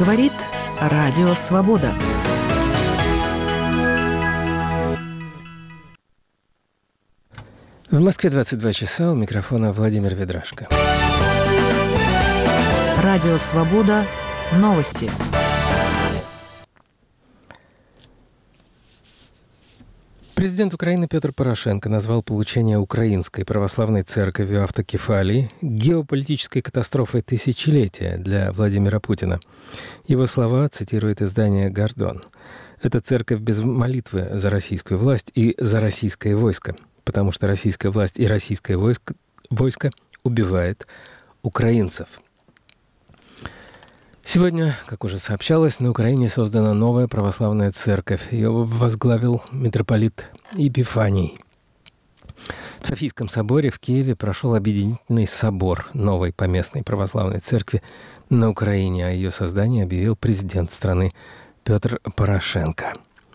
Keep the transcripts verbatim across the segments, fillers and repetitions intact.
Говорит Радио Свобода. В Москве двадцать два часа, у микрофона Владимир Ведрашко. Радио Свобода. Новости. Президент Украины Петр Порошенко назвал получение Украинской православной церковью автокефалии геополитической катастрофой тысячелетия для Владимира Путина. Его слова цитирует издание «Гордон». «Это церковь без молитвы за российскую власть и за российское войско, потому что российская власть и российское войско, войско убивает украинцев». Сегодня, как уже сообщалось, на Украине создана новая православная церковь. Ее возглавил митрополит Епифаний. В Софийском соборе в Киеве прошел объединительный собор новой поместной православной церкви на Украине. О ее создании объявил президент страны Петр Порошенко.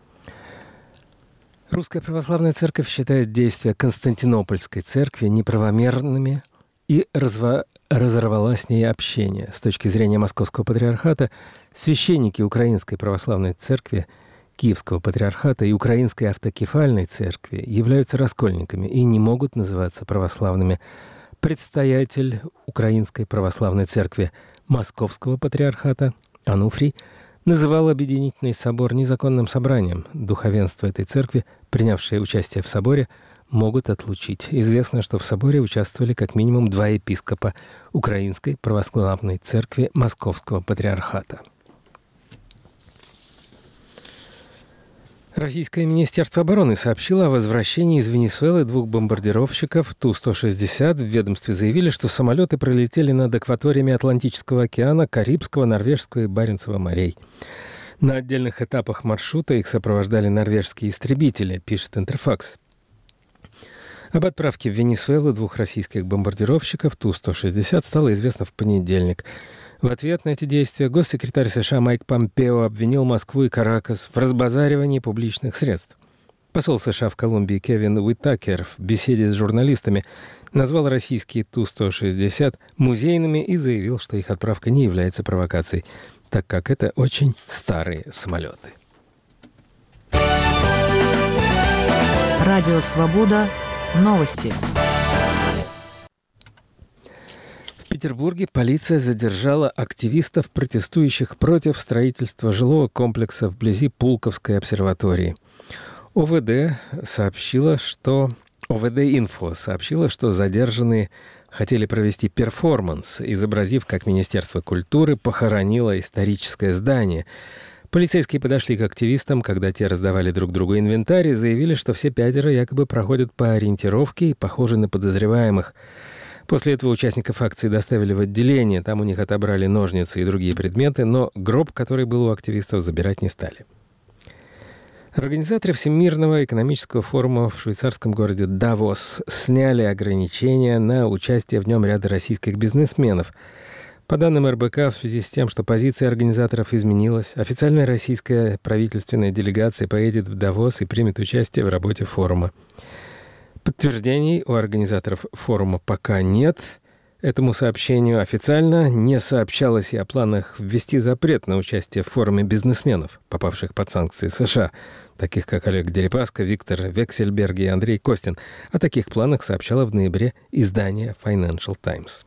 Русская православная церковь считает действия Константинопольской церкви неправомерными и разва... разорвала с ней общение. С точки зрения Московского патриархата, священники Украинской православной церкви, Киевского патриархата и Украинской автокефальной церкви являются раскольниками и не могут называться православными. Предстоятель Украинской православной церкви Московского патриархата Ануфрий называл объединительный собор незаконным собранием. Духовенство этой церкви, принявшее участие в соборе, могут отлучить. Известно, что в соборе участвовали как минимум два епископа Украинской православной церкви Московского патриархата. Российское министерство обороны сообщило о возвращении из Венесуэлы двух бомбардировщиков Ту сто шестьдесят. В ведомстве заявили, что самолеты пролетели над акваториями Атлантического океана, Карибского, Норвежского и Баренцева морей. На отдельных этапах маршрута их сопровождали норвежские истребители, пишет Интерфакс. Об отправке в Венесуэлу двух российских бомбардировщиков Ту сто шестьдесят стало известно в понедельник. В ответ на эти действия госсекретарь США Майк Помпео обвинил Москву и Каракас в разбазаривании публичных средств. Посол США в Колумбии Кевин Уитакер в беседе с журналистами назвал российские Ту сто шестьдесят музейными и заявил, что их отправка не является провокацией, так как это очень старые самолеты. Радио Свобода. Новости. В Петербурге полиция задержала активистов, протестующих против строительства жилого комплекса вблизи Пулковской обсерватории. ОВД сообщила, что... ОВД-инфо сообщила, что задержанные хотели провести перформанс, изобразив, как Министерство культуры похоронило историческое здание. Полицейские подошли к активистам, когда те раздавали друг другу инвентарь, и заявили, что все пятеро якобы проходят по ориентировке и похожи на подозреваемых. После этого участников акции доставили в отделение, там у них отобрали ножницы и другие предметы, но гроб, который был у активистов, забирать не стали. Организаторы Всемирного экономического форума в швейцарском городе Давос сняли ограничения на участие в нем ряда российских бизнесменов. По данным эр бэ ка, в связи с тем, что позиция организаторов изменилась, официальная российская правительственная делегация поедет в Давос и примет участие в работе форума. Подтверждений у организаторов форума пока нет. Этому сообщению официально не сообщалось и о планах ввести запрет на участие в форуме бизнесменов, попавших под санкции США, таких как Олег Дерипаска, Виктор Вексельберг и Андрей Костин. О таких планах сообщало в ноябре издание Financial Times.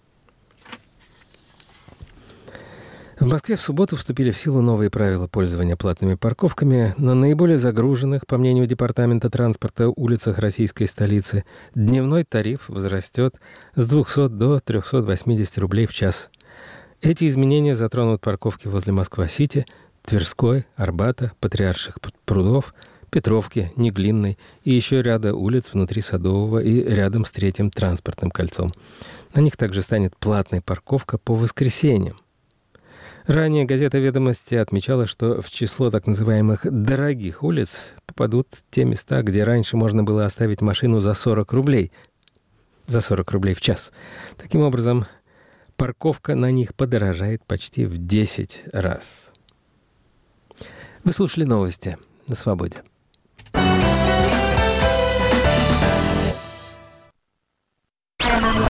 В Москве в субботу вступили в силу новые правила пользования платными парковками на наиболее загруженных, по мнению Департамента транспорта, улицах российской столицы. Дневной тариф возрастет с двухсот до трехсот восьмидесяти рублей в час. Эти изменения затронут парковки возле Москва-Сити, Тверской, Арбата, Патриарших прудов, Петровки, Неглинной и еще ряда улиц внутри Садового и рядом с Третьим транспортным кольцом. На них также станет платная парковка по воскресеньям. Ранее газета «Ведомости» отмечала, что в число так называемых «дорогих улиц» попадут те места, где раньше можно было оставить машину за сорок рублей. За сорок рублей в час. Таким образом, парковка на них подорожает почти в десять раз. Вы слушали новости на Свободе.